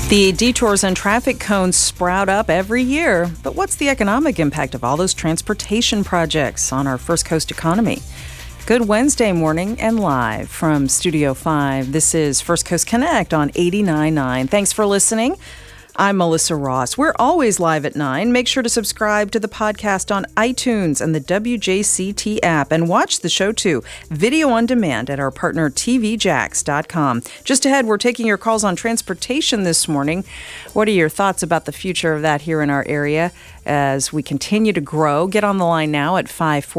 The detours and traffic cones sprout up every year, but what's the economic impact of all those transportation projects on our First Coast economy? Good Wednesday morning and live from Studio 5. This is First Coast Connect on 89.9. Thanks for listening. I'm Melissa Ross. We're always live at 9. Make sure to subscribe to the podcast on iTunes and the WJCT app, and watch the show too, video on demand at our partner tvjax.com. Just ahead, we're taking your calls on transportation this morning. What are your thoughts about the future of that here in our area as we continue to grow? Get on the line now at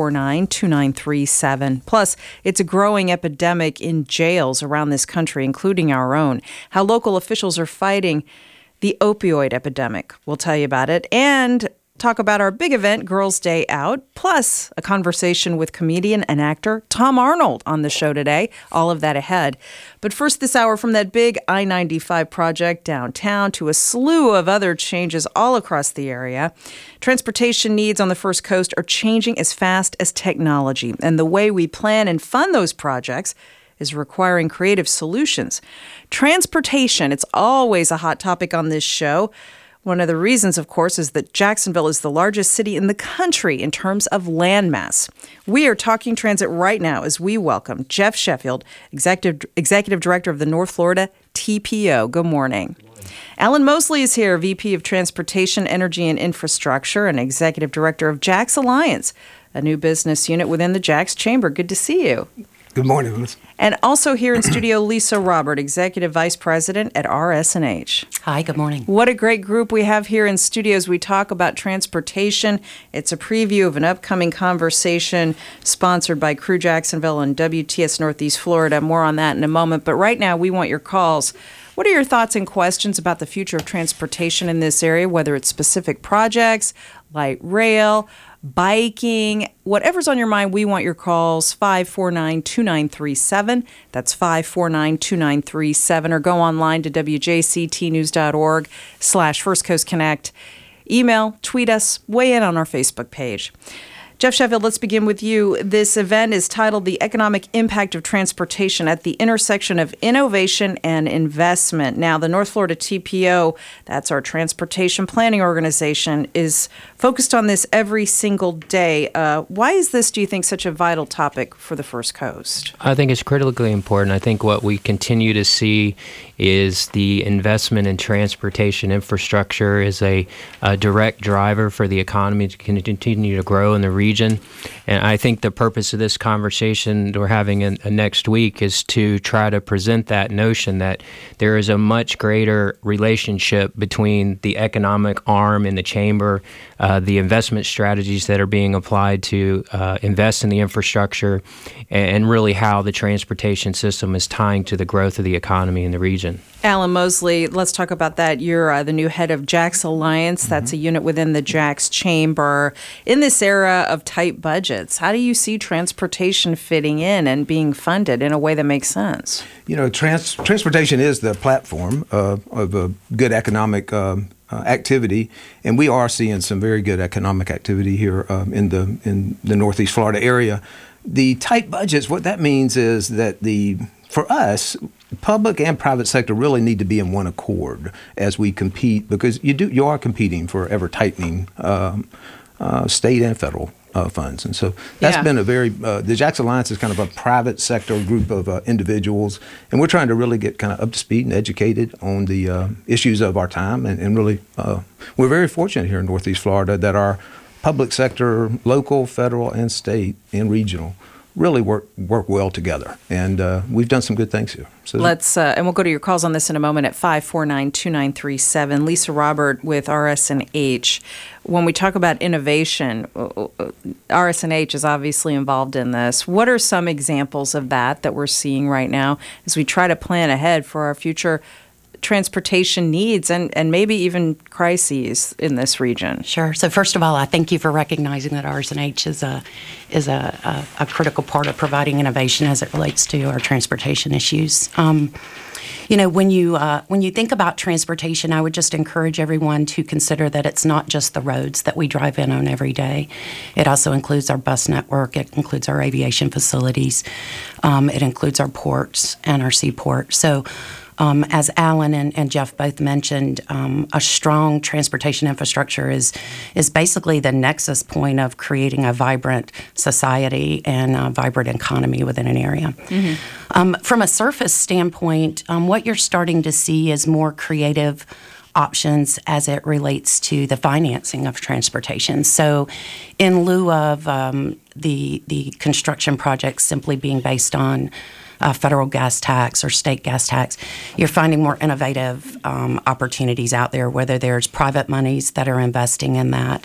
549-2937. Plus, it's a growing epidemic in jails around this country, including our own. How local officials are fighting the opioid epidemic. We'll tell you about it and talk about our big event, Girls Day Out, plus a conversation with comedian and actor Tom Arnold on the show today. All of that ahead. But first this hour, from that big I-95 project downtown to a slew of other changes all across the area, transportation needs on the First Coast are changing as fast as technology, and the way we plan and fund those projects is requiring creative solutions. Transportation, it's always a hot topic on this show. One of the reasons, of course, is that Jacksonville is the largest city in the country in terms of landmass. We are talking transit right now as we welcome Jeff Sheffield, Executive Director of the North Florida TPO. Good morning. Good morning. Alan Mosley is here, VP of Transportation, Energy, and Infrastructure, and Executive Director of JAX Alliance, a new business unit within the JAX Chamber. Good to see you. Good morning, Melissa. And also here in studio, Lisa Robert, Executive Vice President at RS&H. Hi, good morning. What a great group we have here in studio as we talk about transportation. It's a preview of an upcoming conversation sponsored by Crew Jacksonville and WTS Northeast Florida. More on that in a moment. But right now, we want your calls. What are your thoughts and questions about the future of transportation in this area, whether it's specific projects, light rail, biking, whatever's on your mind? We want your calls. 549-2937. That's 549-2937. Or go online to wjctnews.org/First Coast Connect. Email, tweet us, weigh in on our Facebook page. Jeff Sheffield, let's begin with you. This event is titled The Economic Impact of Transportation at the Intersection of Innovation and Investment. Now, the North Florida TPO, that's our transportation planning organization, is focused on this every single day. Why is this, do you think, such a vital topic for the First Coast? I think it's critically important. I think what we continue to see is the investment in transportation infrastructure is a direct driver for the economy to continue to grow in the region. And I think the purpose of this conversation we're having next week is to try to present that notion that there is a much greater relationship between the economic arm in the chamber, the investment strategies that are being applied to invest in the infrastructure, and really how the transportation system is tying to the growth of the economy in the region. Alan Mosley, let's talk about that. You're the new head of JAX Alliance. That's a unit within the JAX Chamber. In this era of tight budgets, how do you see transportation fitting in and being funded in a way that makes sense? You know, transportation is the platform of a good economic activity, and we are seeing some very good economic activity here in the Northeast Florida area. The tight budgets, what that means is that for us, public and private sector really need to be in one accord as we compete, because you are competing for ever tightening state and federal funds. And so that's been the JAX Alliance is kind of a private sector group of individuals, and we're trying to really get kind of up to speed and educated on the issues of our time. And really, we're very fortunate here in Northeast Florida that our public sector, local, federal, and state and regional, really work well together, and we've done some good things here. So let's and we'll go to your calls on this in a moment at 549-2937. Lisa Robert with RS&H. When we talk about innovation, RS&H is obviously involved in this. What are some examples of that we're seeing right now as we try to plan ahead for our future transportation needs and maybe even crises in this region? Sure. So first of all, I thank you for recognizing that RS&H is a critical part of providing innovation as it relates to our transportation issues. You know, when you think about transportation, I would just encourage everyone to consider that it's not just the roads that we drive in on every day. It also includes our bus network. It includes our aviation facilities. It includes our ports and our seaports. So As Alan and Jeff both mentioned, a strong transportation infrastructure is basically the nexus point of creating a vibrant society and a vibrant economy within an area. From a surface standpoint, what you're starting to see is more creative options as it relates to the financing of transportation. So in lieu of the construction projects simply being based on federal gas tax or state gas tax, you're finding more innovative opportunities out there, whether there's private monies that are investing in that,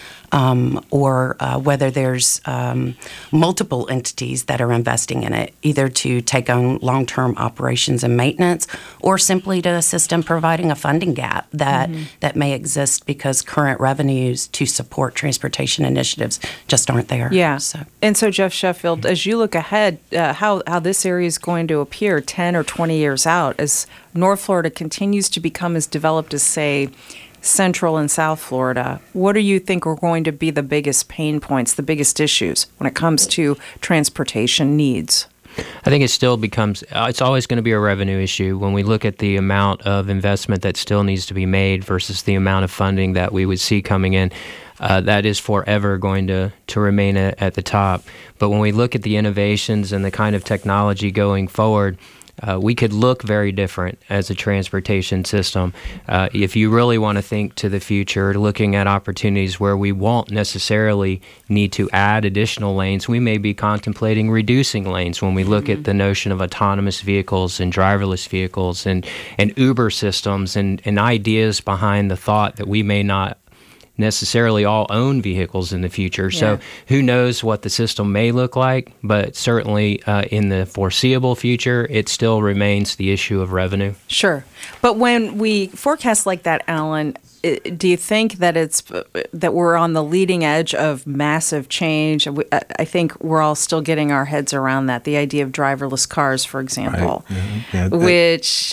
or whether there's multiple entities that are investing in it, either to take on long-term operations and maintenance, or simply to assist in providing a funding gap that may exist because current revenues to support transportation initiatives just aren't there. Yeah. And so, Jeff Sheffield, as you look ahead, how this area is going to appear 10 or 20 years out as North Florida continues to become as developed as, say, Central and South Florida, what do you think are going to be the biggest pain points, the biggest issues when it comes to transportation needs? I think it still becomes, it's always going to be a revenue issue when we look at the amount of investment that still needs to be made versus the amount of funding that we would see coming in. That is forever going to remain at the top. But when we look at the innovations and the kind of technology going forward, we could look very different as a transportation system. If you really want to think to the future, looking at opportunities where we won't necessarily need to add additional lanes, we may be contemplating reducing lanes when we look at the notion of autonomous vehicles and driverless vehicles and Uber systems and ideas behind the thought that we may not necessarily all own vehicles in the future. Yeah. So who knows what the system may look like, but certainly in the foreseeable future, it still remains the issue of revenue. Sure. But when we forecast like that, Alan, do you think that that we're on the leading edge of massive change? I think we're all still getting our heads around that. The idea of driverless cars, for example, right. Which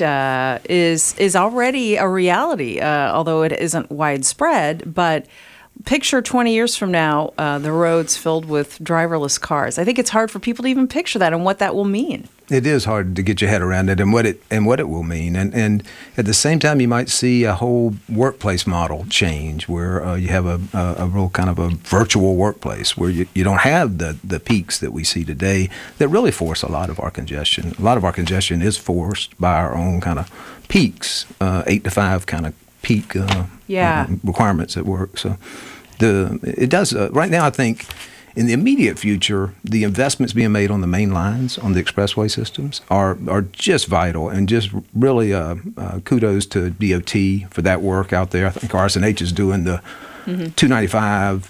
is already a reality, although it isn't widespread. But picture 20 years from now, the roads filled with driverless cars. I think it's hard for people to even picture that and what that will mean. It is hard to get your head around it and what it will mean. And at the same time, you might see a whole workplace model change where you have a real kind of a virtual workplace where you don't have the peaks that we see today that really force a lot of our congestion. A lot of our congestion is forced by our own kind of peaks, 8 to 5 kind of peak requirements at work. So it does right now. I think in the immediate future, the investments being made on the main lines, on the expressway systems, are just vital, and just really kudos to DOT for that work out there. I think RS&H is doing the 295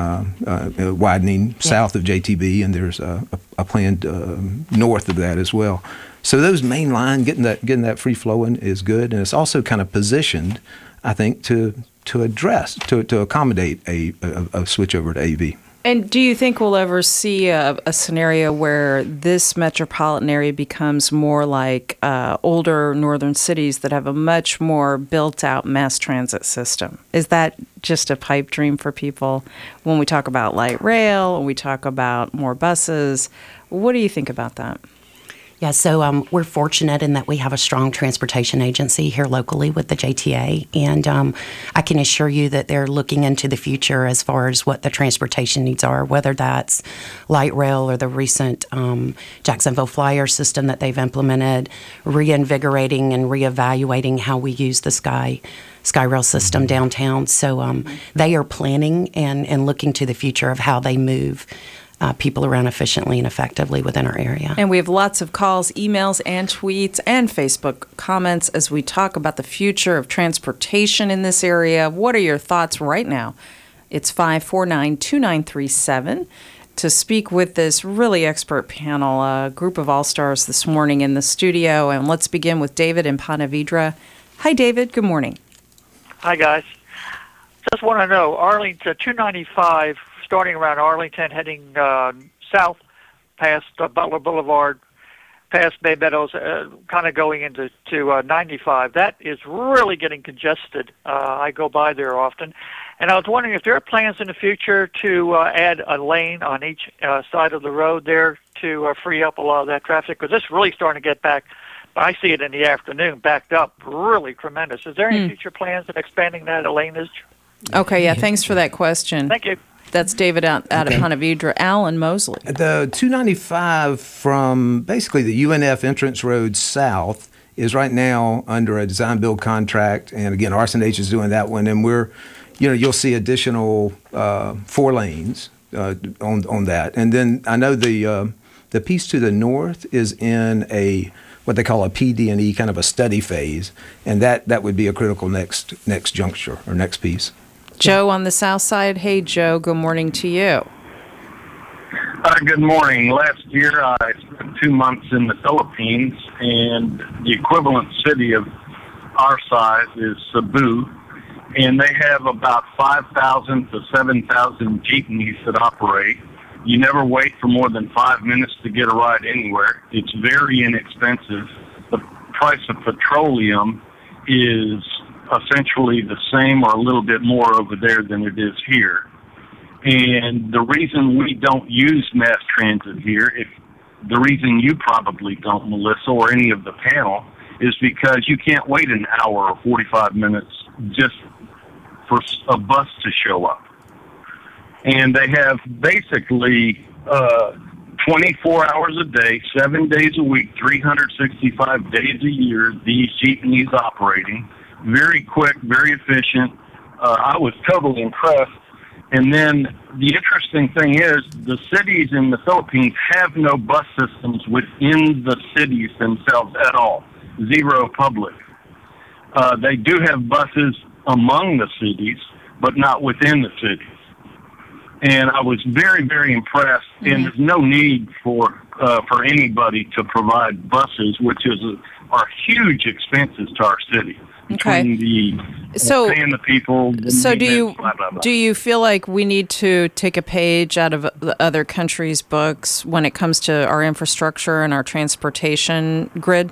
widening south of JTB, and there's a plan north of that as well. So those main line, getting that free flowing is good, and it's also kind of positioned, I think, to accommodate a switch over to AV. And do you think we'll ever see a scenario where this metropolitan area becomes more like older northern cities that have a much more built-out mass transit system? Is that just a pipe dream for people when we talk about light rail, when we talk about more buses? What do you think about that? Yeah, so we're fortunate in that we have a strong transportation agency here locally with the JTA, and I can assure you that they're looking into the future as far as what the transportation needs are, whether that's light rail or the recent Jacksonville Flyer system that they've implemented, reinvigorating and reevaluating how we use the SkyRail system downtown. So they are planning and looking to the future of how they move people around efficiently and effectively within our area. And we have lots of calls, emails, and tweets, and Facebook comments as we talk about the future of transportation in this area. What are your thoughts right now? It's 549-2937 to speak with this really expert panel, a group of all-stars this morning in the studio. And let's begin with David in Ponte Vedra. Hi, David. Good morning. Hi, guys. Just want to know, Arlington 295, starting around Arlington, heading south past Butler Boulevard, past Bay Meadows, kind of going into 95. That is really getting congested. I go by there often. And I was wondering if there are plans in the future to add a lane on each side of the road there to free up a lot of that traffic, because it's really starting to get back I see it in the afternoon, backed up, really tremendous. Is there any future plans of expanding that laneage? Okay, yeah, thanks for that question. Thank you. That's David out of Ponte Vedra. Alan Mosley. The 295 from basically the UNF entrance road south is right now under a design build contract, and again, RS&H is doing that one, and you'll see additional 4 lanes on that, and then I know the piece to the north is in what they call a PD&E, kind of a study phase, and that would be a critical next juncture or next piece. Joe on the south side. Hey, Joe, good morning to you. Good morning. Last year, I spent 2 months in the Philippines, and the equivalent city of our size is Cebu, and they have about 5,000 to 7,000 jeepneys that operate. You never wait for more than 5 minutes to get a ride anywhere. It's very inexpensive. The price of petroleum is essentially the same or a little bit more over there than it is here. And the reason we don't use mass transit here, the reason you probably don't, Melissa, or any of the panel, is because you can't wait an hour or 45 minutes just for a bus to show up. And they have basically 24 hours a day, 7 days a week, 365 days a year, these jeepneys operating. Very quick, very efficient. I was totally impressed. And then the interesting thing is the cities in the Philippines have no bus systems within the cities themselves at all. Zero public. They do have buses among the cities, but not within the cities. And I was very, very impressed. Mm-hmm. And there's no need for anybody to provide buses, which are huge expenses to our city. Okay. Paying the people. So blah, blah, blah. do you feel like we need to take a page out of the other countries' books when it comes to our infrastructure and our transportation grid?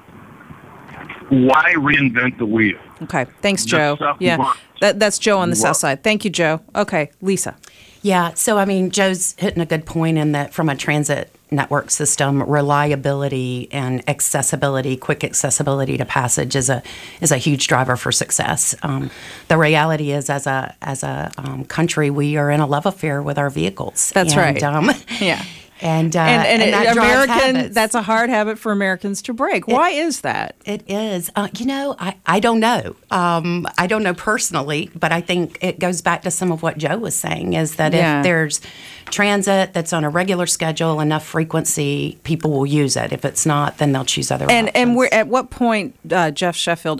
Why reinvent the wheel? Okay. Thanks, Joe. Yeah. That's Joe on the south side. Thank you, Joe. Okay. Lisa. Yeah, so I mean, Joe's hitting a good point in that from a transit network system, reliability and accessibility, quick accessibility to passage is a huge driver for success. The reality is, as a country, we are in a love affair with our vehicles. That's right. Yeah. And that American, that's a hard habit for Americans to break. Why is that? It is. I don't know. I don't know personally, but I think it goes back to some of what Joe was saying, is that if there's transit that's on a regular schedule, enough frequency, people will use it. If it's not, then they'll choose other options. And we're at what point, Jeff Sheffield,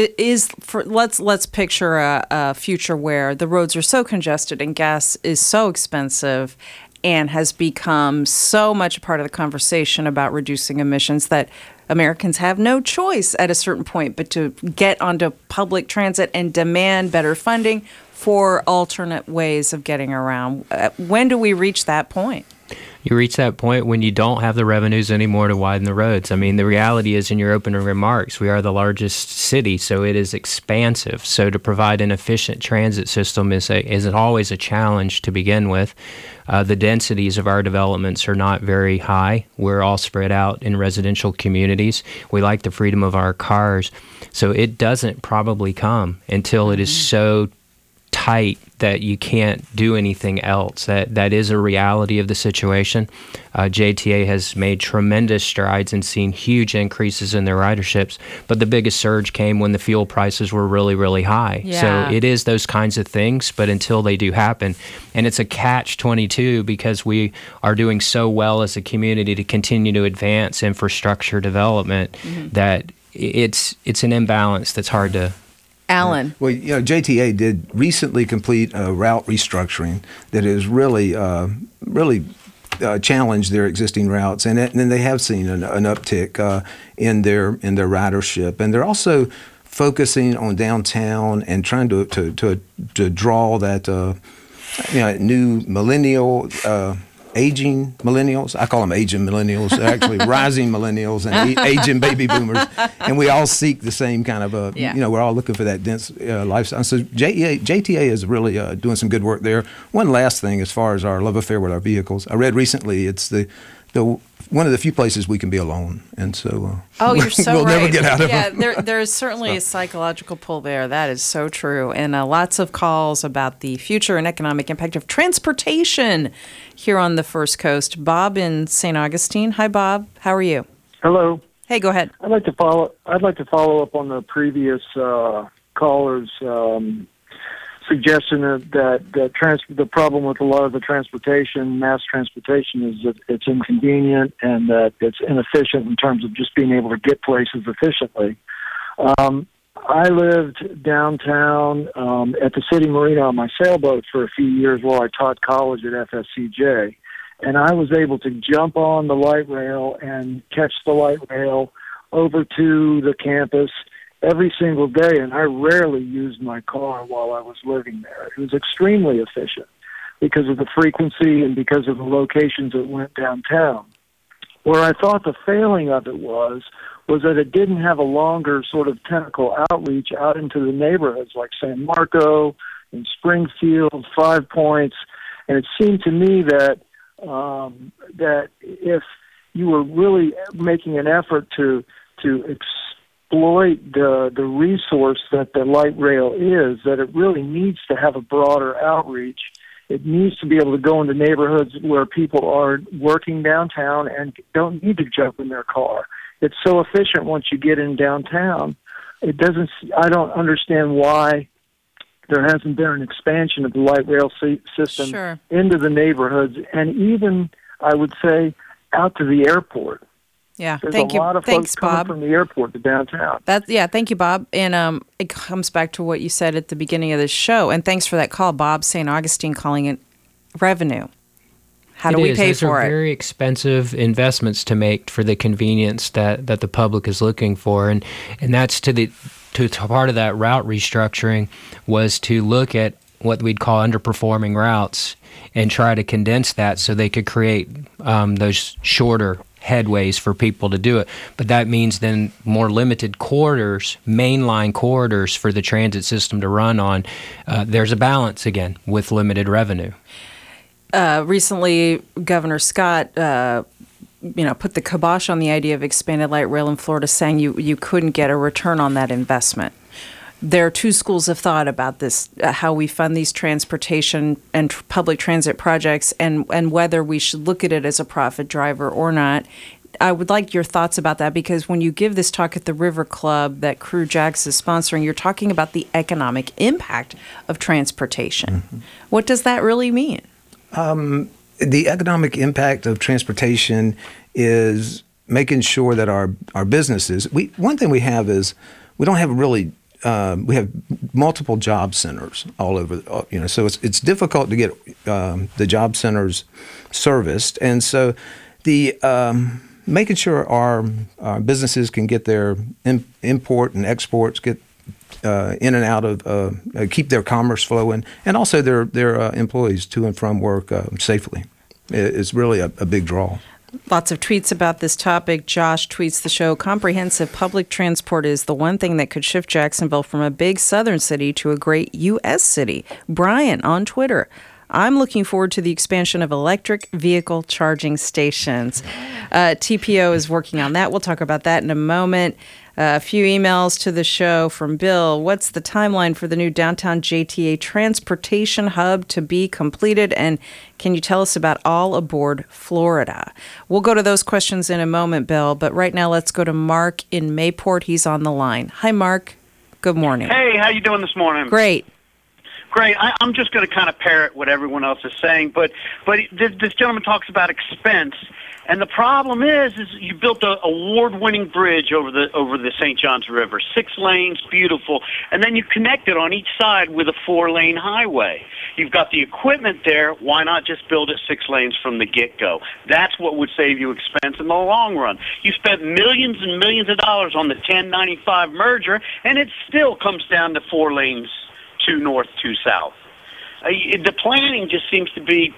let's picture a future where the roads are so congested and gas is so expensive and has become so much a part of the conversation about reducing emissions that Americans have no choice at a certain point but to get onto public transit and demand better funding for alternate ways of getting around. When do we reach that point? You reach that point when you don't have the revenues anymore to widen the roads. I mean, the reality is, in your opening remarks, we are the largest city, so it is expansive. So to provide an efficient transit system is always a challenge to begin with. The densities of our developments are not very high. We're all spread out in residential communities. We like the freedom of our cars. So it doesn't probably come until it is so tight that you can't do anything else. That is a reality of the situation. JTA has made tremendous strides and seen huge increases in their riderships, but the biggest surge came when the fuel prices were really, really high. Yeah. So it is those kinds of things, but until they do happen, and it's a catch-22 because we are doing so well as a community to continue to advance infrastructure development that it's an imbalance that's hard to. Alan. Well, JTA did recently complete a route restructuring that has really challenged their existing routes, and then they have seen an uptick in their ridership, and they're also focusing on downtown and trying to draw that new millennial. Aging millennials. I call them aging millennials. They're actually rising millennials and aging baby boomers. And we all seek the same kind of, we're all looking for that dense lifestyle. So JTA is really doing some good work there. One last thing as far as our love affair with our vehicles. I read recently it's the one of the few places we can be alone, and so you're so we'll right. never get out of yeah, them. there is certainly a psychological pull there. That is so true, and lots of calls about the future and economic impact of transportation here on the First Coast. Bob in St. Augustine. Hi, Bob. How are you? Hello. Hey, go ahead. I'd like to follow up on the previous caller's suggestion that the problem with a lot of the mass transportation, is that it's inconvenient and that it's inefficient in terms of just being able to get places efficiently. I lived downtown at the City Marina on my sailboat for a few years while I taught college at FSCJ, and I was able to jump on the light rail and catch the light rail over to the campus every single day, and I rarely used my car while I was living there. It was extremely efficient because of the frequency and because of the locations it went downtown. Where I thought the failing of it was that it didn't have a longer sort of tentacle outreach out into the neighborhoods like San Marco and Springfield, 5 Points, and it seemed to me that that if you were really making an effort to exploit the resource that the light rail is, that it really needs to have a broader outreach. It needs to be able to go into neighborhoods where people are working downtown and don't need to jump in their car. It's so efficient once you get in downtown. I don't understand why there hasn't been an expansion of the light rail system into the neighborhoods, and even, I would say, out to the airport. Yeah, There's thank a you. lot of Thanks, folks coming Bob. from the airport to downtown. Thank you, Bob. And it comes back to what you said at the beginning of the show. And thanks for that call, Bob. St. Augustine calling it revenue. How do we pay Those for are it? very expensive investments to make for the convenience that the public is looking for, and that's to part of that route restructuring was to look at what we'd call underperforming routes and try to condense that so they could create those shorter headways for people to do it. But that means then more limited corridors, mainline corridors for the transit system to run on. There's a balance again with limited revenue. Recently, Governor Scott, put the kibosh on the idea of expanded light rail in Florida, saying you couldn't get a return on that investment. There are two schools of thought about this, how we fund these transportation and public transit projects and whether we should look at it as a profit driver or not. I would like your thoughts about that, because when you give this talk at the River Club that Crew Jacks is sponsoring, you're talking about the economic impact of transportation. Mm-hmm. What does that really mean? The economic impact of transportation is making sure that our businesses, one thing we have is we don't have really we have multiple job centers all over, so it's difficult to get the job centers serviced, and so the making sure our businesses can get their import and exports, get in and out of, keep their commerce flowing, and also their employees to and from work safely. It's really a big draw. Lots of tweets about this topic. Josh tweets the show, comprehensive public transport is the one thing that could shift Jacksonville from a big southern city to a great U.S. city. Brian on Twitter, I'm looking forward to the expansion of electric vehicle charging stations. TPO is working on that. We'll talk about that in a moment. A few emails to the show from Bill. What's the timeline for the new downtown JTA transportation hub to be completed? And can you tell us about All Aboard Florida? We'll go to those questions in a moment, Bill. But right now, let's go to Mark in Mayport. He's on the line. Hi, Mark. Good morning. Hey, how you doing this morning? Great. Great. I'm just going to kind of parrot what everyone else is saying, but this gentleman talks about expense, and the problem is you built a award-winning bridge over the St. Johns River, 6 lanes, beautiful, and then you connect it on each side with a 4-lane highway. You've got the equipment there. Why not just build it 6 lanes from the get-go? That's what would save you expense in the long run. You spent millions and millions of dollars on the 1095 merger, and it still comes down to 4 lanes. 2 north, 2 south. The planning just seems to be,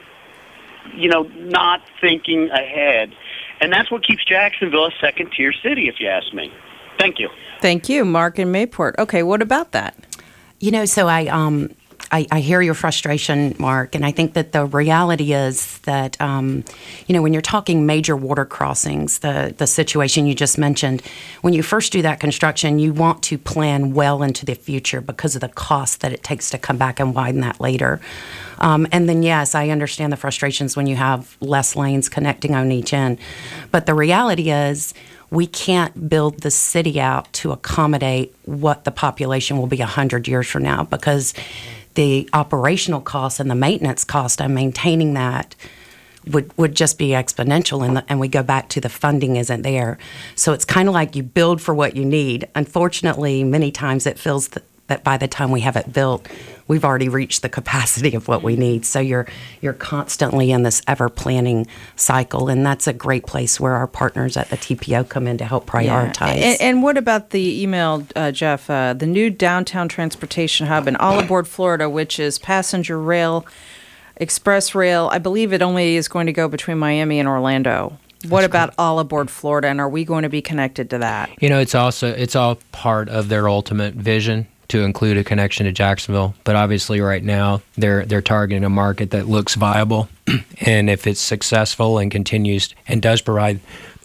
not thinking ahead. And that's what keeps Jacksonville a second-tier city, if you ask me. Thank you. Thank you, Mark in Mayport. Okay, what about that? So I hear your frustration, Mark, and I think that the reality is that, when you're talking major water crossings, the situation you just mentioned, when you first do that construction, you want to plan well into the future because of the cost that it takes to come back and widen that later. And then, yes, I understand the frustrations when you have less lanes connecting on each end. But the reality is we can't build the city out to accommodate what the population will be 100 years from now, because the operational costs and the maintenance cost of maintaining that would just be exponential, and we go back to the funding isn't there. So it's kind of like you build for what you need. Unfortunately, many times it feels that by the time we have it built, we've already reached the capacity of what we need. So you're constantly in this ever-planning cycle, and that's a great place where our partners at the TPO come in to help prioritize. Yeah. And what about the email, Jeff, the new downtown transportation hub in All Aboard Florida, which is passenger rail, express rail. I believe it only is going to go between Miami and Orlando. What about All Aboard Florida, and are we going to be connected to that? It's all part of their ultimate vision to include a connection to Jacksonville. But obviously right now they're targeting a market that looks viable. And if it's successful and continues and does provide,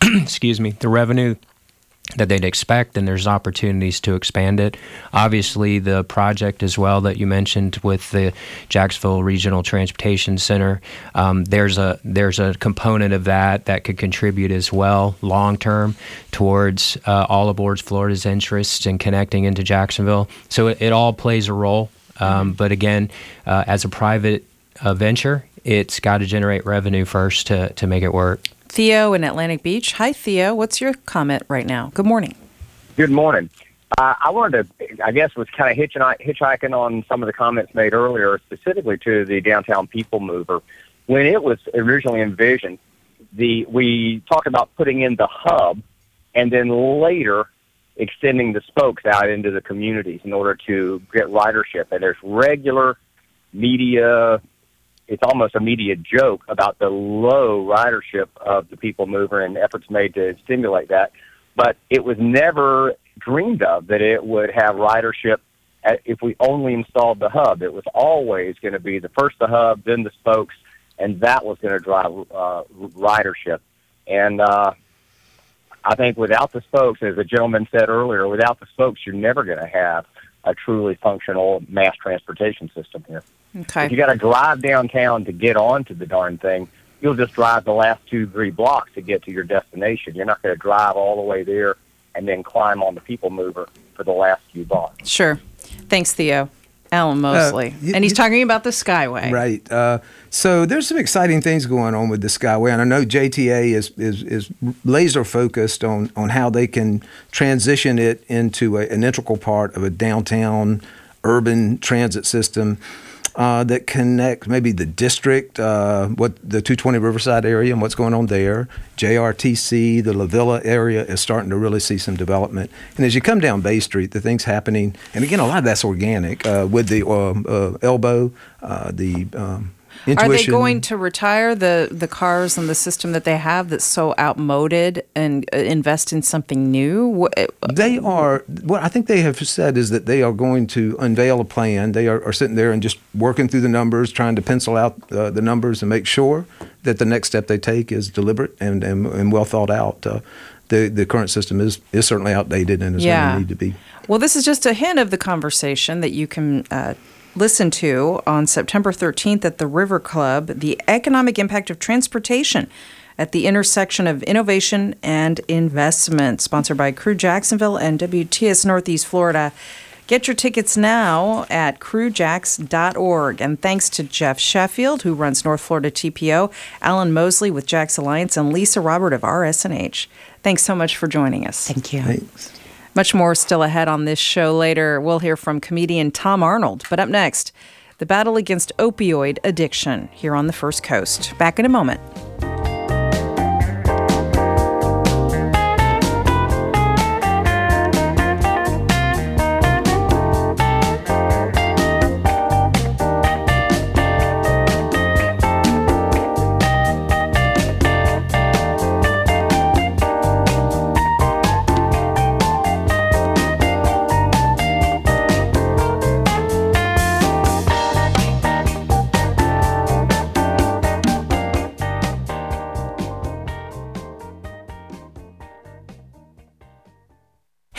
the revenue that they'd expect, then there's opportunities to expand it. Obviously, the project as well that you mentioned with the Jacksonville Regional Transportation Center, there's a component of that could contribute as well long term towards All Aboard Florida's interests in connecting into Jacksonville. So it all plays a role. But again, as a private venture, it's got to generate revenue first to make it work. Theo in Atlantic Beach. Hi, Theo. What's your comment right now? Good morning. Good morning. I wanted to, I guess, was kind of hitchhiking on some of the comments made earlier, specifically to the downtown people mover. When it was originally envisioned, we talked about putting in the hub and then later extending the spokes out into the communities in order to get ridership. And there's regular media. It's almost a media joke about the low ridership of the people mover and efforts made to stimulate that. But it was never dreamed of that it would have ridership if we only installed the hub. It was always going to be first the hub, then the spokes, and that was going to drive ridership. And I think without the spokes, as the gentleman said earlier, without the spokes, you're never going to have a truly functional mass transportation system here. Okay. If you got to drive downtown to get onto the darn thing, you'll just drive the last 2-3 blocks to get to your destination. You're not going to drive all the way there and then climb on the people mover for the last few blocks. Sure. Thanks, Theo. Alan Mosley. And he's talking about the Skyway. Right. So there's some exciting things going on with the Skyway, and I know JTA is laser focused on how they can transition it into an integral part of a downtown urban transit system that connects maybe the district, what the 220 Riverside area and what's going on there. JRTC, the La Villa area is starting to really see some development. And as you come down Bay Street, the things happening, and again, a lot of that's organic with the Elbow, the Intuition. Are they going to retire the cars and the system that they have that's so outmoded and invest in something new? They are. What I think they have said is that they are going to unveil a plan. They are sitting there and just working through the numbers, trying to pencil out the numbers and make sure that the next step they take is deliberate and well thought out. The current system is certainly outdated and is going to need to be. Well, this is just a hint of the conversation that you can listen to on September 13th at the River Club, the economic impact of transportation at the intersection of innovation and investment, sponsored by Crew Jacksonville and WTS Northeast Florida. Get your tickets now at crewjax.org. And thanks to Jeff Sheffield, who runs North Florida TPO, Alan Mosley with Jax Alliance, and Lisa Robert of RS&H. Thanks so much for joining us. Thank you. Thanks. Much more still ahead on this show later. We'll hear from comedian Tom Arnold. But up next, the battle against opioid addiction here on the First Coast. Back in a moment.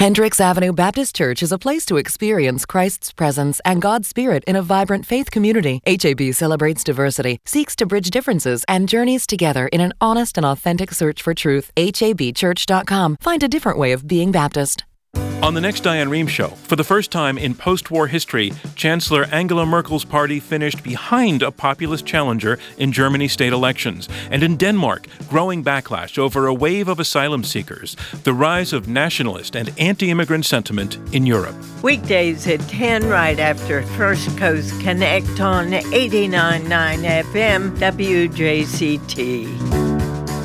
Hendricks Avenue Baptist Church is a place to experience Christ's presence and God's Spirit in a vibrant faith community. HAB celebrates diversity, seeks to bridge differences, and journeys together in an honest and authentic search for truth. HABchurch.com. Find a different way of being Baptist. On the next Diane Rehm Show, for the first time in post-war history, Chancellor Angela Merkel's party finished behind a populist challenger in Germany's state elections. And in Denmark, growing backlash over a wave of asylum seekers, the rise of nationalist and anti-immigrant sentiment in Europe. Weekdays at 10 right after First Coast Connect on 89.9 FM WJCT.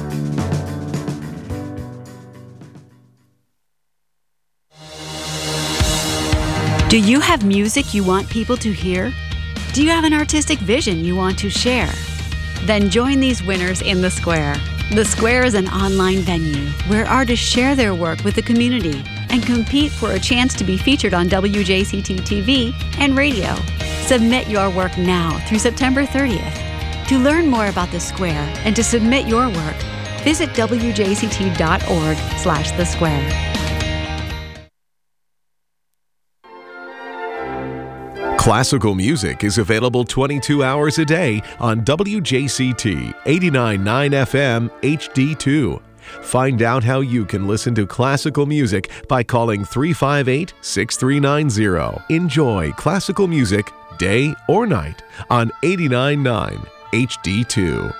Do you have music you want people to hear? Do you have an artistic vision you want to share? Then join these winners in The Square. The Square is an online venue where artists share their work with the community and compete for a chance to be featured on WJCT TV and radio. Submit your work now through September 30th. To learn more about The Square and to submit your work, visit wjct.org/The Square. Classical music is available 22 hours a day on WJCT 89.9 FM HD2. Find out how you can listen to classical music by calling 358-6390. Enjoy classical music day or night on 89.9 HD2.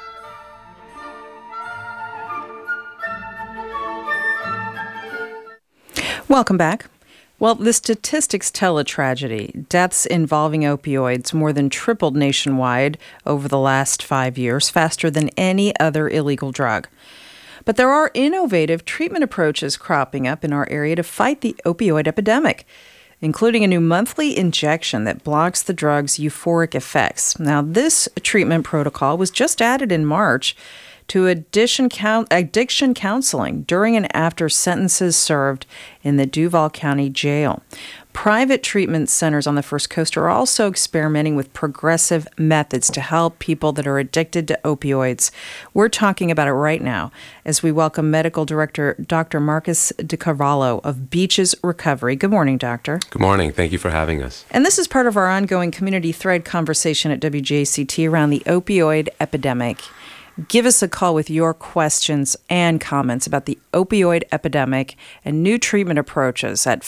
Welcome back. Well, the statistics tell a tragedy. Deaths involving opioids more than tripled nationwide over the last 5 years, faster than any other illegal drug. But there are innovative treatment approaches cropping up in our area to fight the opioid epidemic, including a new monthly injection that blocks the drug's euphoric effects. Now, this treatment protocol was just added in March to addiction counseling during and after sentences served in the Duval County Jail. Private treatment centers on the First Coast are also experimenting with progressive methods to help people that are addicted to opioids. We're talking about it right now as we welcome Medical Director Dr. Marcus DiCarvalho of Beaches Recovery. Good morning, Doctor. Good morning. Thank you for having us. And this is part of our ongoing community thread conversation at WJCT around the opioid epidemic. Give us a call with your questions and comments about the opioid epidemic and new treatment approaches at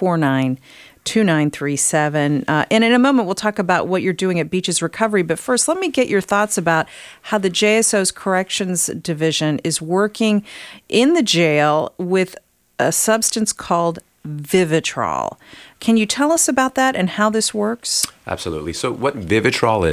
549-2937. And in a moment, we'll talk about what you're doing at Beaches Recovery. But first, let me get your thoughts about how the JSO's Corrections Division is working in the jail with a substance called Vivitrol. Can you tell us about that and how this works? Absolutely. So what Vivitrol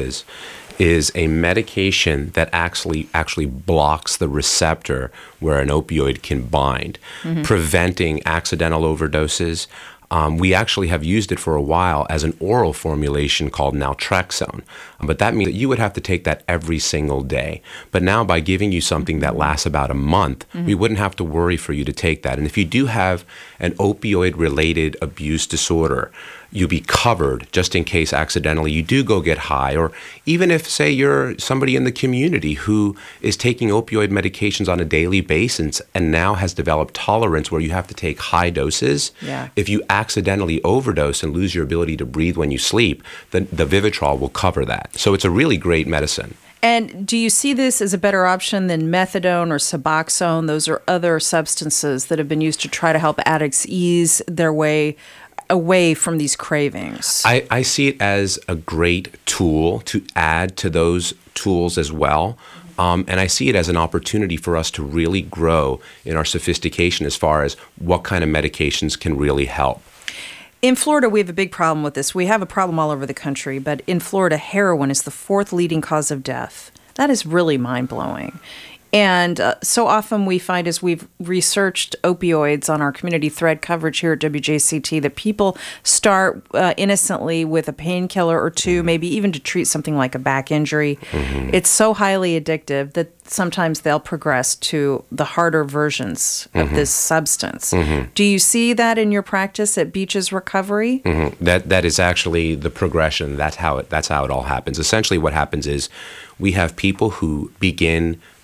is a medication that actually blocks the receptor where an opioid can bind, preventing accidental overdoses. We actually have used it for a while as an oral formulation called naltrexone. But that means that you would have to take that every single day. But now by giving you something that lasts about a month, we wouldn't have to worry for you to take that. And if you do have an opioid-related abuse disorder, you'll be covered just in case accidentally you do go get high, or even if, say, you're somebody in the community who is taking opioid medications on a daily basis and now has developed tolerance where you have to take high doses. Yeah. If you accidentally overdose and lose your ability to breathe when you sleep, then the Vivitrol will cover that. So it's a really great medicine. And do you see this as a better option than methadone or Suboxone? Those are other substances that have been used to try to help addicts ease their way away from these cravings. I see it as a great tool to add to those tools as well. And I see it as an opportunity for us to really grow in our sophistication as far as what kind of medications can really help. In Florida, we have a big problem with this. We have a problem all over the country, but in Florida, heroin is the fourth leading cause of death. That is really mind-blowing. And so often we find, as we've researched opioids on our community thread coverage here at WJCT, that people start innocently with a painkiller or two, maybe even to treat something like a back injury. It's so highly addictive that sometimes they'll progress to the harder versions of this substance. Do you see that in your practice at Beaches Recovery? That is actually the progression. That's how it all happens. Essentially what happens is we have people who begin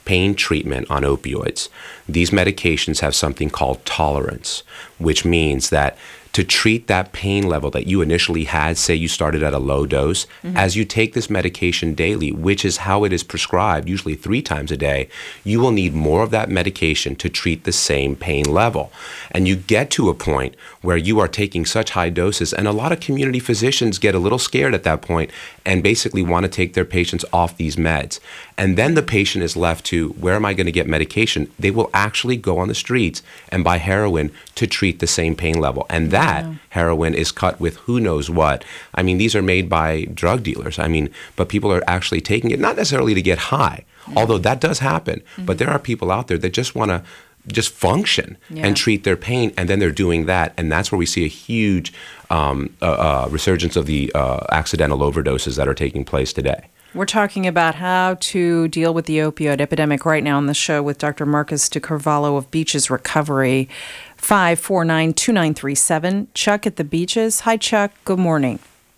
pain treatment on opioids, these medications have something called tolerance, which means that to treat that pain level that you initially had, say you started at a low dose, as you take this medication daily, which is how it is prescribed, usually 3 times a day, you will need more of that medication to treat the same pain level. And you get to a point where you are taking such high doses, and a lot of community physicians get a little scared at that point and basically want to take their patients off these meds. And then the patient is left to, where am I going to get medication? They will actually go on the streets and buy heroin to treat the same pain level. And that heroin is cut with who knows what. I mean, these are made by drug dealers. I mean, but people are actually taking it, not necessarily to get high, although that does happen. But there are people out there that just want to just function and treat their pain, and then they're doing that. And that's where we see a huge resurgence of the accidental overdoses that are taking place today. We're talking about how to deal with the opioid epidemic right now on the show with Dr. Marcus DeCarvalho of Beaches Recovery. 549-2937. Chuck at the Beaches. Hi, Chuck. Good morning.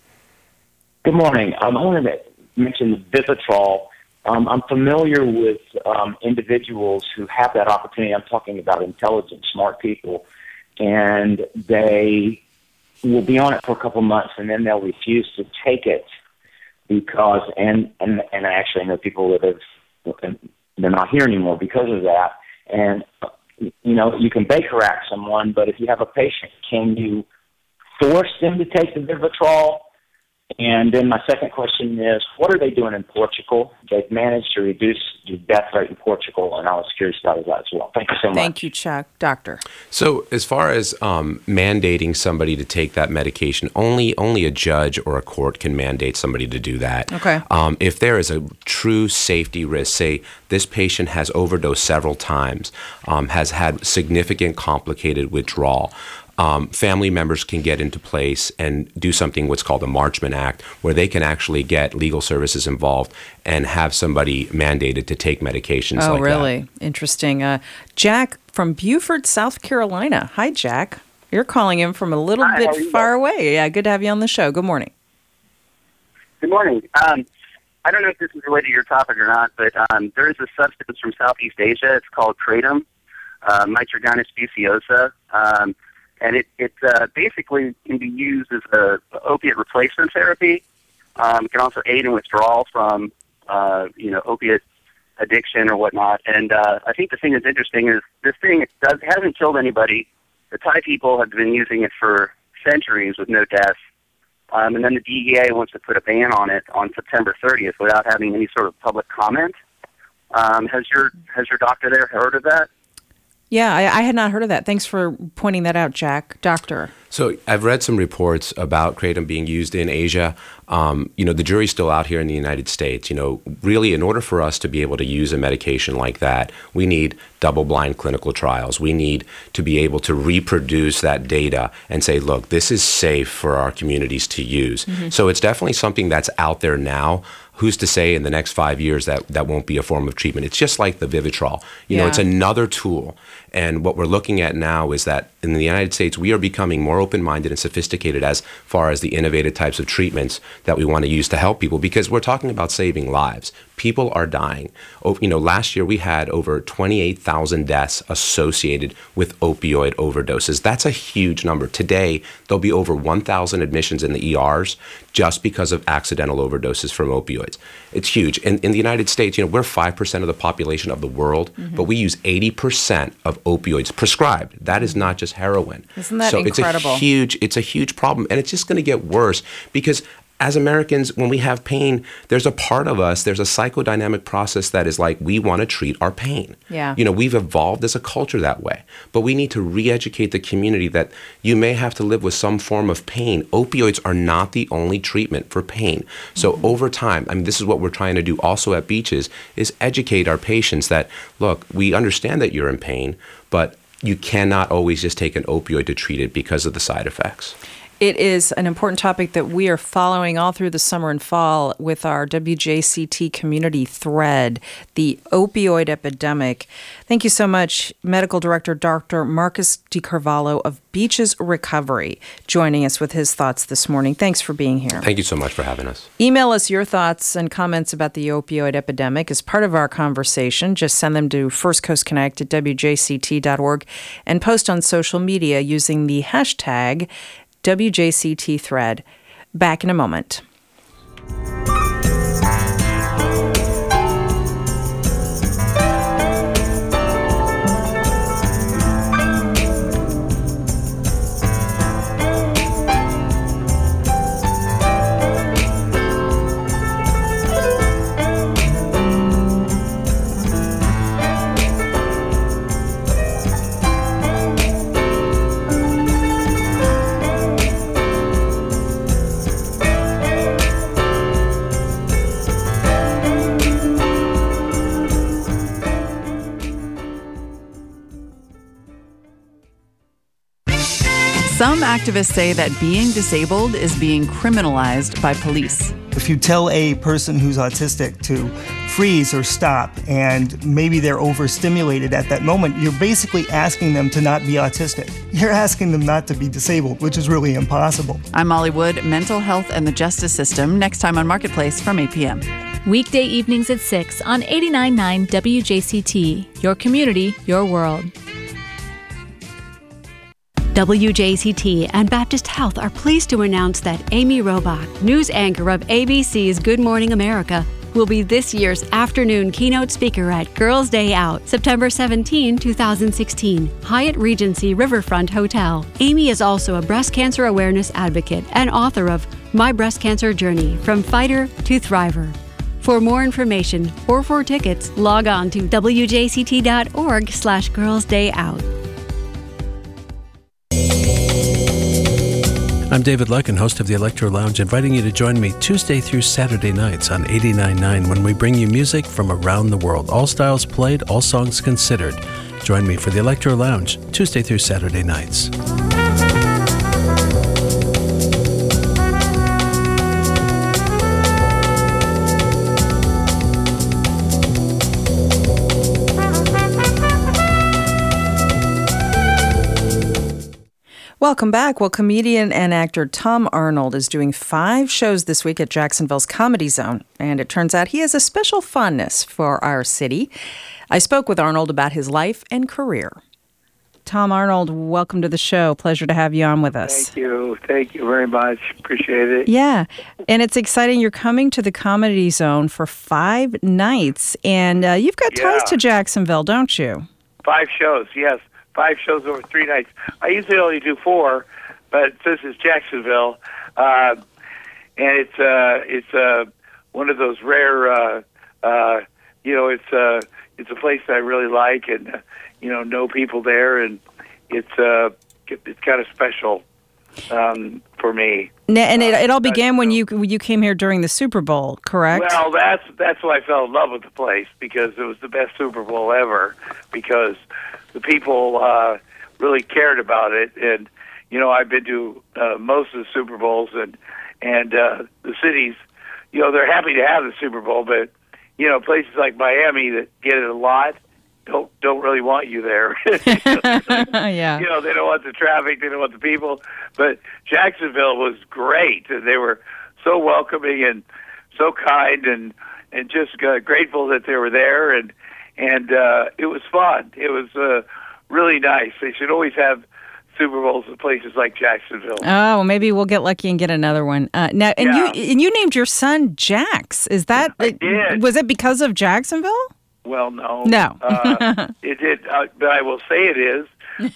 Good morning. I wanted to mention the Vivitrol. I'm familiar with individuals who have that opportunity. I'm talking about intelligent, smart people, and they will be on it for a couple months, and then they'll refuse to take it because, and I actually know people that have, they're not here anymore because of that. And you know, you can Baker Act someone, but if you have a patient, can you force them to take the Vivitrol? And then my second question is, what are they doing in Portugal? They've managed to reduce the death rate in Portugal, and I was curious about that as well. Thank you so much. Thank you, Chuck. Doctor. So as far as mandating somebody to take that medication, only a judge or a court can mandate somebody to do that. Okay. If there is a true safety risk, say this patient has overdosed several times, has had significant complicated withdrawal, family members can get into place and do something what's called a Marchman Act, where they can actually get legal services involved and have somebody mandated to take medications like that. Oh, really? Interesting. Jack from Beaufort, South Carolina. Hi, Jack. You're calling in from a little bit far away. Yeah, good to have you on the show. Good morning. Good morning. I don't know if this is related to your topic or not, but there is a substance from Southeast Asia. It's called kratom, Mitragonus speciosa. And it basically can be used as an opiate replacement therapy. It can also aid in withdrawal from, opiate addiction or whatnot. And I think the thing that's interesting is this thing hasn't killed anybody. The Thai people have been using it for centuries with no deaths. And then the DEA wants to put a ban on it on September 30th without having any sort of public comment. Has your doctor there heard of that? Yeah, I had not heard of that. Thanks for pointing that out, Jack. Doctor. So I've read some reports about kratom being used in Asia. The jury's still out here in the United States. Really, in order for us to be able to use a medication like that, we need double-blind clinical trials. We need to be able to reproduce that data and say, look, this is safe for our communities to use. Mm-hmm. So it's definitely something that's out there now. Who's to say in the next 5 years that won't be a form of treatment? It's just like the Vivitrol. It's another tool. And what we're looking at now is that in the United States, we are becoming more open-minded and sophisticated as far as the innovative types of treatments that we want to use to help people, because we're talking about saving lives. People are dying. Last year we had over 28,000 deaths associated with opioid overdoses. That's a huge number. Today, there'll be over 1,000 admissions in the ERs just because of accidental overdoses from opioids. It's huge. In the United States, we're 5% of the population of the world, but we use 80% of opioids prescribed. That is not just heroin. Isn't that incredible? It's a huge problem, and it's just going to get worse because as Americans, when we have pain, there's a part of us, there's a psychodynamic process that is like, we want to treat our pain. Yeah. We've evolved as a culture that way. But we need to re-educate the community that you may have to live with some form of pain. Opioids are not the only treatment for pain. So over time, this is what we're trying to do also at Beaches, is educate our patients that, look, we understand that you're in pain, but you cannot always just take an opioid to treat it because of the side effects. It is an important topic that we are following all through the summer and fall with our WJCT community thread, the opioid epidemic. Thank you so much, Medical Director Dr. Marcus DiCarvalho of Beaches Recovery, joining us with his thoughts this morning. Thanks for being here. Thank you so much for having us. Email us your thoughts and comments about the opioid epidemic as part of our conversation. Just send them to firstcoastconnect@wjct.org and post on social media using the hashtag WJCT thread. Back in a moment. Some activists say that being disabled is being criminalized by police. If you tell a person who's autistic to freeze or stop, and maybe they're overstimulated at that moment, you're basically asking them to not be autistic. You're asking them not to be disabled, which is really impossible. I'm Molly Wood, Mental Health and the Justice System, next time on Marketplace from 8 p.m. Weekday evenings at 6 on 89.9 WJCT. Your community, your world. WJCT and Baptist Health are pleased to announce that Amy Robach, news anchor of ABC's Good Morning America, will be this year's afternoon keynote speaker at Girls' Day Out, September 17, 2016, Hyatt Regency Riverfront Hotel. Amy is also a breast cancer awareness advocate and author of My Breast Cancer Journey, From Fighter to Thriver. For more information or for tickets, log on to wjct.org/girlsdayout. I'm David Lucken, host of the Electro Lounge, inviting you to join me Tuesday through Saturday nights on 89.9 when we bring you music from around the world. All styles played, all songs considered. Join me for the Electro Lounge Tuesday through Saturday nights. Welcome back. Well, comedian and actor Tom Arnold is doing 5 shows this week at Jacksonville's Comedy Zone, and it turns out he has a special fondness for our city. I spoke with Arnold about his life and career. Tom Arnold, welcome to the show. Pleasure to have you on with us. Thank you. Thank you very much. Appreciate it. Yeah, and it's exciting. You're coming to the Comedy Zone for 5 nights, and you've got ties to Jacksonville, don't you? 5 shows, yes. 5 shows over 3 nights. I usually only do 4, but this is Jacksonville, and it's one of those rare, it's a place that I really like, and know people there, and it's kind of special for me. And it all began when you came here during the Super Bowl, correct? Well, that's why I fell in love with the place, because it was the best Super Bowl ever, because the people really cared about it, and I've been to most of the Super Bowls, and the cities, they're happy to have the Super Bowl, but places like Miami that get it a lot don't really want you there. Yeah. They don't want the traffic, they don't want the people, but Jacksonville was great, and they were so welcoming and so kind, and just grateful that they were there, and it was fun. It was really nice. They should always have Super Bowls in places like Jacksonville. Oh, well, maybe we'll get lucky and get another one. You named your son Jax. Is that? I did. Was it because of Jacksonville? Well, no. No. It did, but I will say it is.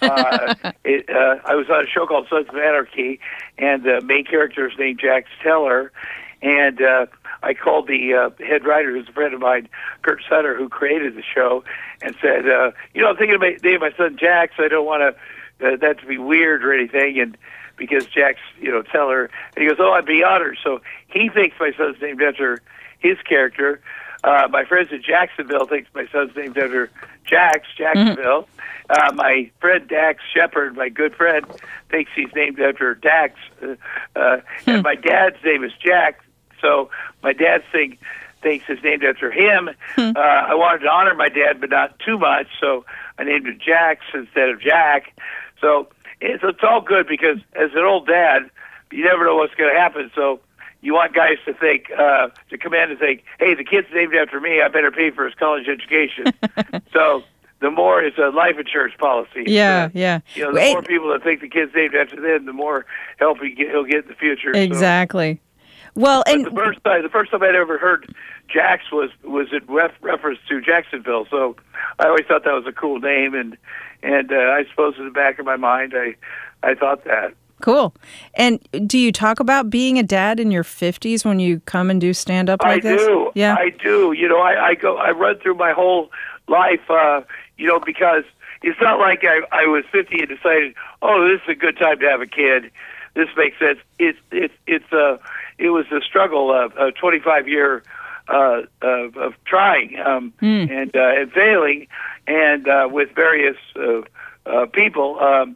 I was on a show called Sons of Anarchy, and the main character is named Jax Teller, and I called the head writer, who's a friend of mine, Kurt Sutter, who created the show, and said, I'm thinking of naming my son Jax. I don't want that to be weird or anything, and because Jax, Teller, and he goes, I'd be honored. So he thinks my son's named after his character, My friends in Jacksonville thinks my son's named after Jacksonville. My friend Dax Shepard, my good friend, thinks he's named after Dax. And my dad's name is Jack, so my dad thinks it's named after him. I wanted to honor my dad, but not too much, so I named him Jax instead of Jack. So it's all good because as an old dad, you never know what's going to happen. So you want guys to think, to come in and think, hey, the kid's named after me, I better pay for his college education. So the more it's a life insurance policy. Yeah. The more people that think the kid's named after them, the more help he'll get in the future. Exactly. Well, and the first time I'd ever heard Jax was in reference to Jacksonville. So I always thought that was a cool name, and I suppose in the back of my mind, I thought that. Cool. And do you talk about being a dad in your 50s when you come and do stand-up like this? I do. Yeah. I do. I run through my whole life, because it's not like I was 50 and decided, oh, this is a good time to have a kid. This makes sense. It was a struggle of a 25-year of trying and failing, and with various people.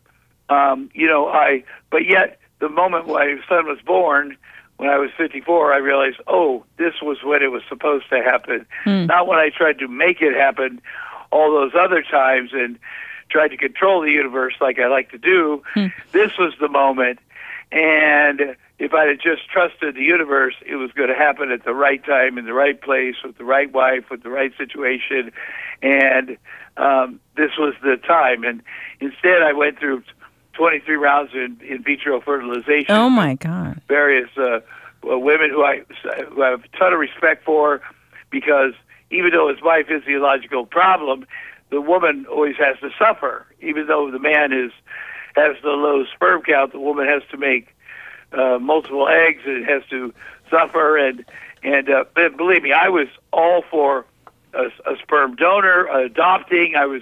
But yet the moment my son was born, when I was 54, I realized, oh, this was when it was supposed to happen. Not when I tried to make it happen all those other times and tried to control the universe like I like to do. This was the moment. And if I had just trusted the universe, it was going to happen at the right time, in the right place, with the right wife, with the right situation. And this was the time. And instead, I went through 23 rounds in vitro fertilization. Oh, my God. Various women who I have a ton of respect for, because even though it's my physiological problem, the woman always has to suffer. Even though the man has the low sperm count, the woman has to make multiple eggs and has to suffer. And believe me, I was all for a sperm donor, adopting. I was,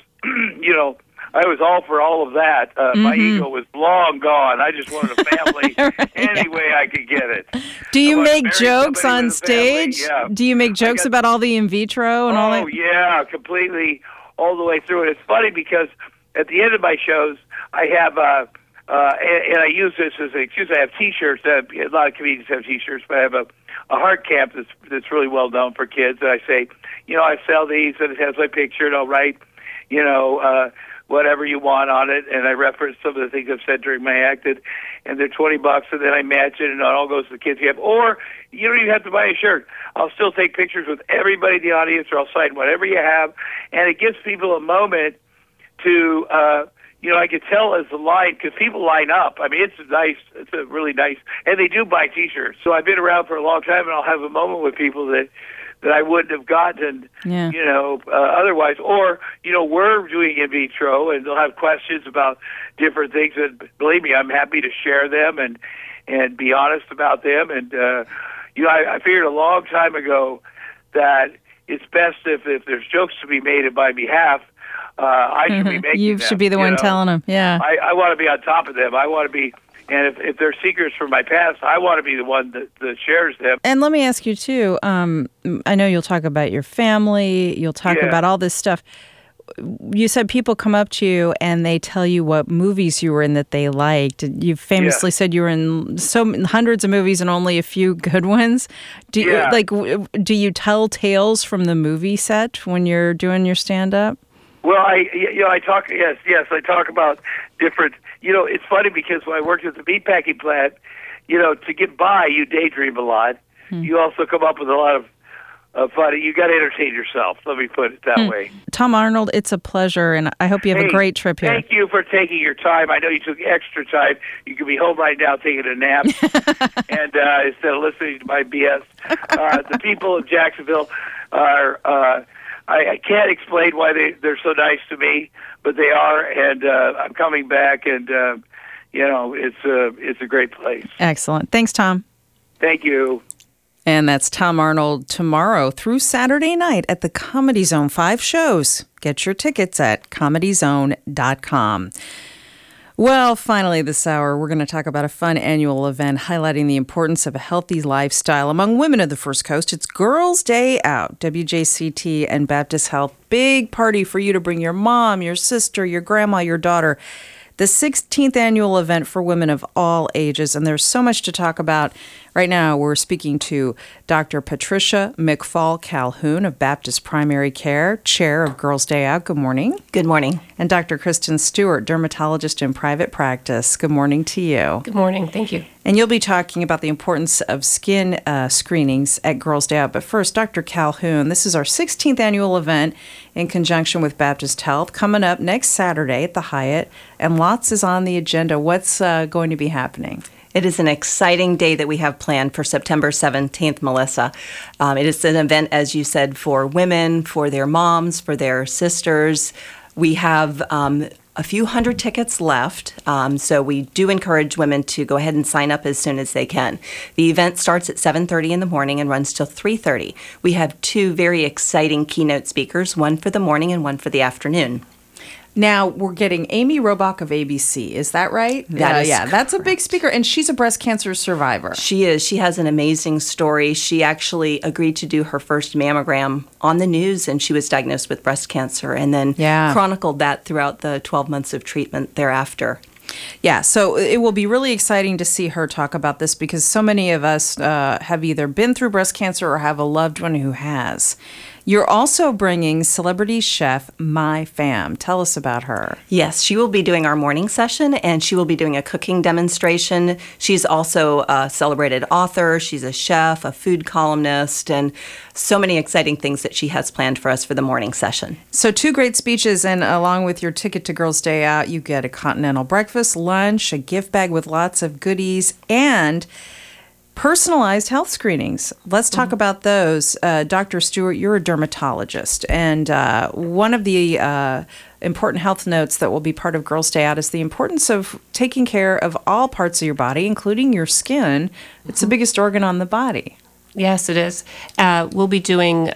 I was all for all of that. My ego was long gone. I just wanted a family any way I could get it. Do you make jokes on stage? Yeah. Do you make jokes about all the in vitro and all that? Oh, yeah, completely, all the way through. And it's funny because at the end of my shows, I have, and I use this as an excuse, I have T-shirts. A lot of comedians have T-shirts, but I have a heart camp that's really well known for kids. And I say, I sell these, and it has my picture, and I'll write, whatever you want on it, and I reference some of the things I've said during my act, and they're $20, and then I match it, and it all goes to the kids camp. Or you don't even have to buy a shirt. I'll still take pictures with everybody in the audience, or I'll sign whatever you have, and it gives people a moment to, I could tell as the line, because people line up. I mean, it's a really nice, and they do buy T-shirts. So I've been around for a long time, and I'll have a moment with people that I wouldn't have gotten, otherwise. Or, we're doing in vitro, and they'll have questions about different things. And believe me, I'm happy to share them and be honest about them. And, I figured a long time ago that it's best if there's jokes to be made in my behalf, I should be making You them, should be the one telling them, yeah. I want to be on top of them. I want to be... And if they're secrets from my past, I want to be the one that shares them. And let me ask you, too, I know you'll talk about your family, you'll talk about all this stuff. You said people come up to you and they tell you what movies you were in that they liked. You famously said you were in hundreds of movies and only a few good ones. Do you tell tales from the movie set when you're doing your stand-up? Well, I talk. Yes, I talk about different. It's funny because when I worked at the meatpacking plant, to get by, you daydream a lot. You also come up with a lot of fun. You got to entertain yourself. Let me put it that way. Tom Arnold, it's a pleasure, and I hope you have a great trip here. Thank you for taking your time. I know you took extra time. You could be home right now taking a nap, and instead of listening to my BS. The people of Jacksonville are. I can't explain why they're so nice to me, but they are, and I'm coming back, and it's a great place. Excellent. Thanks, Tom. Thank you. And that's Tom Arnold tomorrow through Saturday night at the Comedy Zone. 5 shows. Get your tickets at comedyzone.com. Well, finally this hour, we're going to talk about a fun annual event highlighting the importance of a healthy lifestyle among women of the First Coast. It's Girls' Day Out. WJCT and Baptist Health, big party for you to bring your mom, your sister, your grandma, your daughter. The 16th annual event for women of all ages, and there's so much to talk about. Right now, we're speaking to Dr. Patricia McFall-Calhoun of Baptist Primary Care, chair of Girls' Day Out. Good morning. Good morning. And Dr. Kristen Stewart, dermatologist in private practice. Good morning to you. Good morning. Thank you. And you'll be talking about the importance of skin screenings at Girls' Day Out. But first, Dr. Calhoun, this is our 16th annual event in conjunction with Baptist Health, coming up next Saturday at the Hyatt, and lots is on the agenda. What's going to be happening? It is an exciting day that we have planned for September 17th, Melissa. It is an event, as you said, for women, for their moms, for their sisters. We have a few hundred tickets left, so we do encourage women to go ahead and sign up as soon as they can. The event starts at 7:30 in the morning and runs till 3:30. We have two very exciting keynote speakers, one for the morning and one for the afternoon. Now, we're getting Amy Robach of ABC. Is that right? That is that's a big speaker, and she's a breast cancer survivor. She is. She has an amazing story. She actually agreed to do her first mammogram on the news, and she was diagnosed with breast cancer, and then chronicled that throughout the 12 months of treatment thereafter. Yeah, so it will be really exciting to see her talk about this because so many of us have either been through breast cancer or have a loved one who has. You're also bringing celebrity chef Mai Pham. Tell us about her. Yes, she will be doing our morning session, and she will be doing a cooking demonstration. She's also a celebrated author. She's a chef, a food columnist, and so many exciting things that she has planned for us for the morning session. So 2 great speeches, and along with your ticket to Girls' Day Out, you get a continental breakfast, lunch, a gift bag with lots of goodies, and personalized health screenings. Let's talk about those. Dr. Stewart, you're a dermatologist, and one of the important health notes that will be part of Girls' Day Out is the importance of taking care of all parts of your body, including your skin. It's the biggest organ on the body. Yes, it is. We'll be doing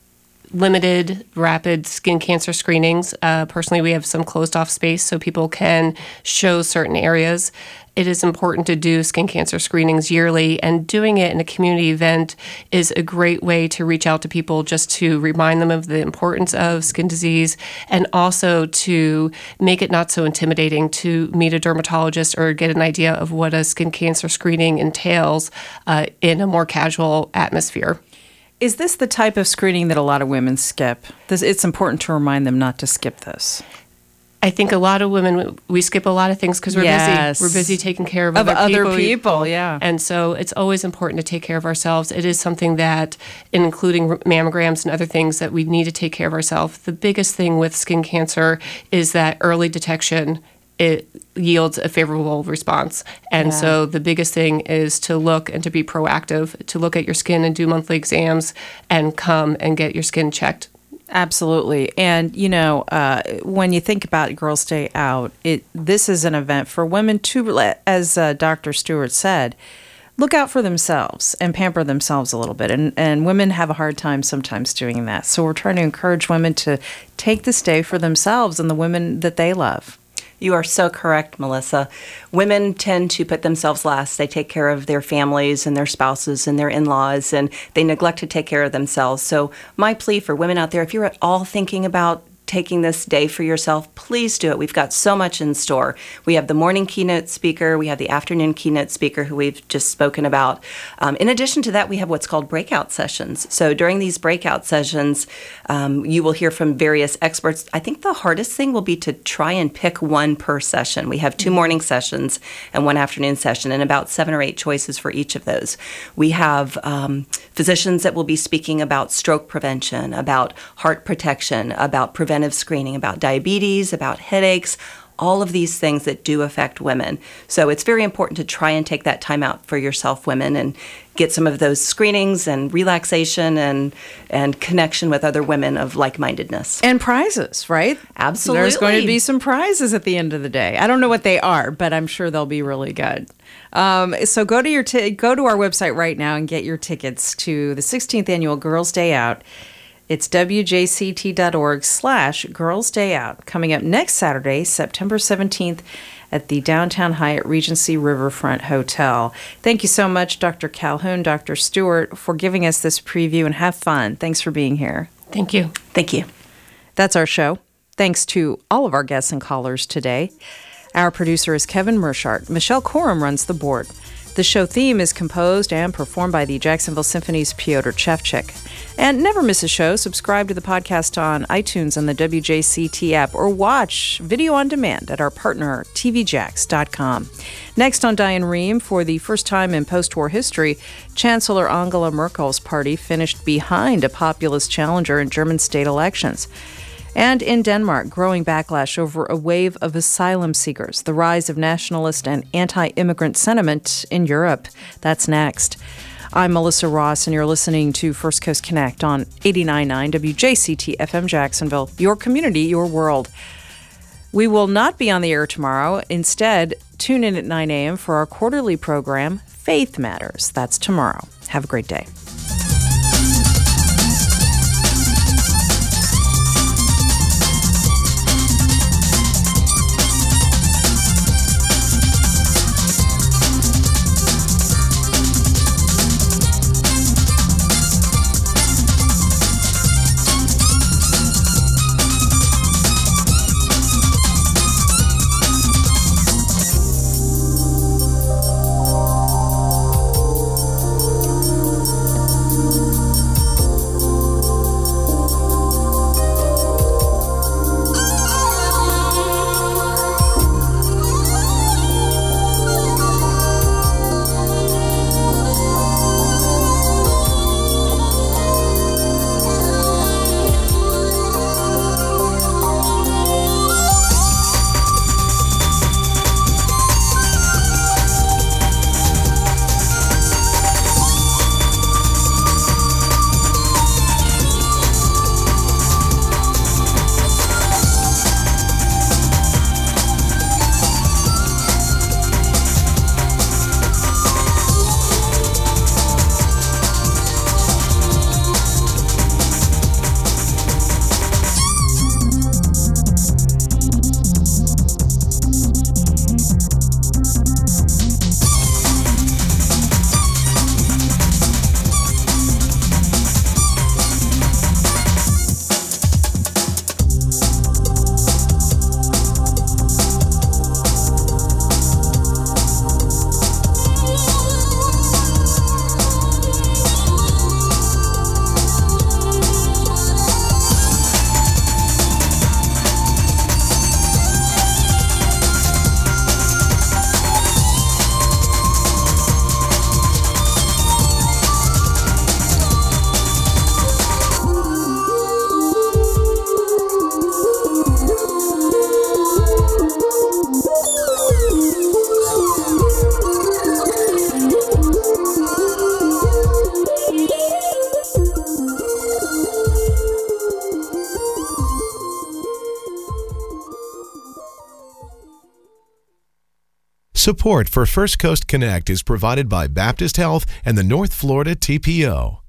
limited rapid skin cancer screenings. Personally, we have some closed off space so people can show certain areas. It is important to do skin cancer screenings yearly, and doing it in a community event is a great way to reach out to people just to remind them of the importance of skin disease, and also to make it not so intimidating to meet a dermatologist or get an idea of what a skin cancer screening entails in a more casual atmosphere. Is this the type of screening that a lot of women skip? It's important to remind them not to skip this. I think a lot of women, we skip a lot of things because we're busy. We're busy taking care of other people. Yeah. And so it's always important to take care of ourselves. It is something that, including mammograms and other things, that we need to take care of ourselves. The biggest thing with skin cancer is that early detection, it yields a favorable response. And so the biggest thing is to look and to be proactive, to look at your skin and do monthly exams and come and get your skin checked. Absolutely. And, you know, when you think about Girls' Day Out, this is an event for women to, as Dr. Stewart said, look out for themselves and pamper themselves a little bit. And women have a hard time sometimes doing that. So we're trying to encourage women to take this day for themselves and the women that they love. You are so correct, Melissa. Women tend to put themselves last. They take care of their families and their spouses and their in-laws, and they neglect to take care of themselves. So my plea for women out there, if you're at all thinking about taking this day for yourself, please do it. We've got so much in store. We have the morning keynote speaker. We have the afternoon keynote speaker who we've just spoken about. In addition to that, we have what's called breakout sessions. So during these breakout sessions, you will hear from various experts. I think the hardest thing will be to try and pick one per session. We have 2 morning sessions and 1 afternoon session, and about 7 or 8 choices for each of those. We have physicians that will be speaking about stroke prevention, about heart protection, about preventive screening, about diabetes, about headaches, all of these things that do affect women. So it's very important to try and take that time out for yourself, women, and get some of those screenings and relaxation and connection with other women of like-mindedness. And prizes, right? Absolutely. There's going to be some prizes at the end of the day. I don't know what they are, but I'm sure they'll be really good. So go to our website right now and get your tickets to the 16th Annual Girls' Day Out. It's wjct.org/Girls Day Out, coming up next Saturday, September 17th, at the Downtown Hyatt Regency Riverfront Hotel. Thank you so much, Dr. Calhoun, Dr. Stewart, for giving us this preview, and have fun. Thanks for being here. Thank you. Thank you. That's our show. Thanks to all of our guests and callers today. Our producer is Kevin Mershart. Michelle Corum runs the board. The show theme is composed and performed by the Jacksonville Symphony's Piotr Chevchik. And never miss a show. Subscribe to the podcast on iTunes and the WJCT app, or watch video on demand at our partner, tvjax.com. Next on Diane Rehm, for the first time in post-war history, Chancellor Angela Merkel's party finished behind a populist challenger in German state elections. And in Denmark, growing backlash over a wave of asylum seekers, the rise of nationalist and anti-immigrant sentiment in Europe. That's next. I'm Melissa Ross, and you're listening to First Coast Connect on 89.9 WJCT FM Jacksonville, your community, your world. We will not be on the air tomorrow. Instead, tune in at 9 a.m. for our quarterly program, Faith Matters. That's tomorrow. Have a great day. Support for First Coast Connect is provided by Baptist Health and the North Florida TPO.